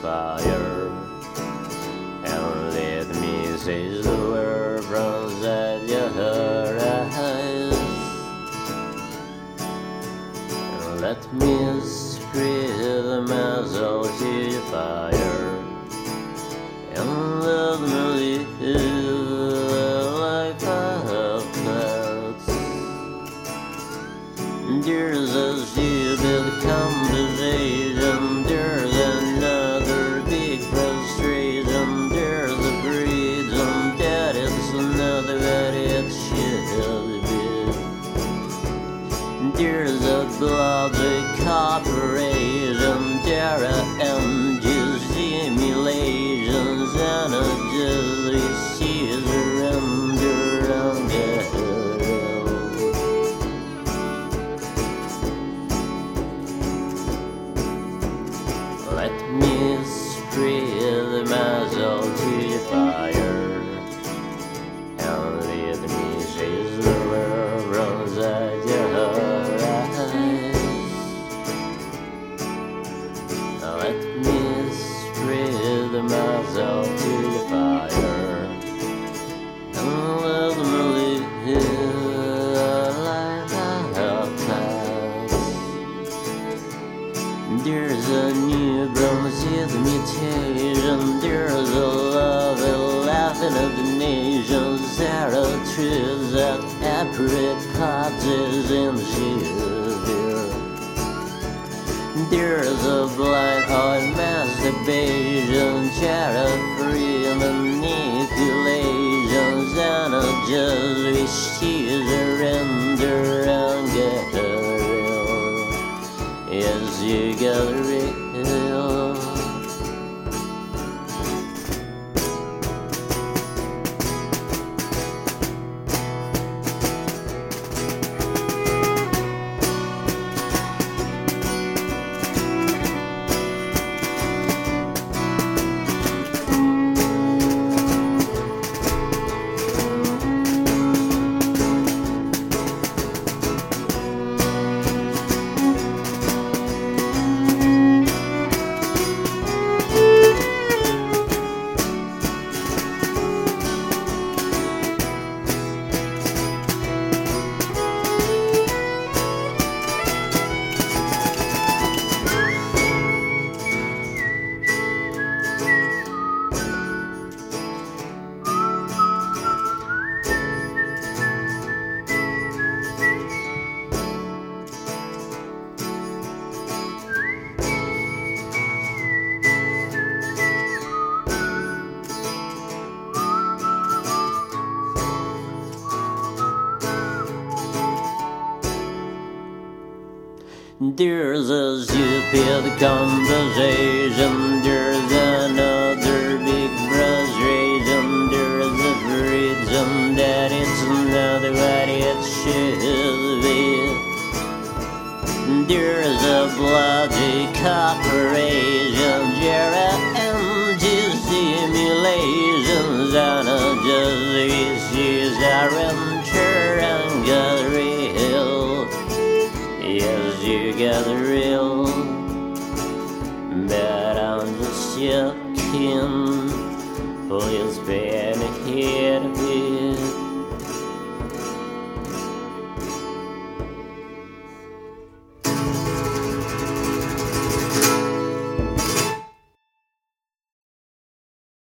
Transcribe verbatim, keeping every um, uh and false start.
fire, and let me say the word from inside your eyes, and let me spread my soul to the fire, and let me live like I clouds. There's a stupid conversation, there's another big frustration, there's a freedom that it's another that it should be. There's a bloody corporation, there are empty simulations, and a just receive surrender and get Let me spread my soul to the fire, and let me chase the world from inside your eyes. Let me spread my soul to the fire, and let me live like a clouds. There's a new promises mutation, there's a love and laughing of the nations, there are truths that apricots is in the shiver. There's a blind heart masturbation, charity manipulations, and a just receive surrender and get real. Yes, you got real. There's a stupid conversation, there's another big frustration, there's a freedom that it's another what it should be. There's a bloody corporation, there are empty simulations, and a just issues are enter and get real. Yes, you got the real, but I'm just joking. Please bear me here.